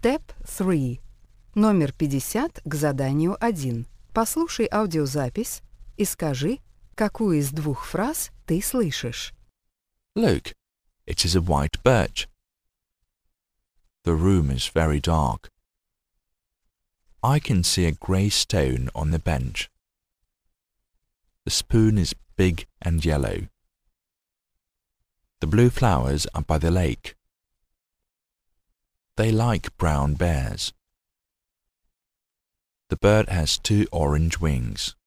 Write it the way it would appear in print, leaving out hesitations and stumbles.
Step 3. Номер 50 к заданию 1. Послушай аудиозапись и скажи, какую из двух фраз ты слышишь. Look, it is a white birch. The room is very dark. I can see a grey stone on the bench. The spoon is big and yellow. The blue flowers are by the lake. They like brown bears. The bird has 2 orange wings.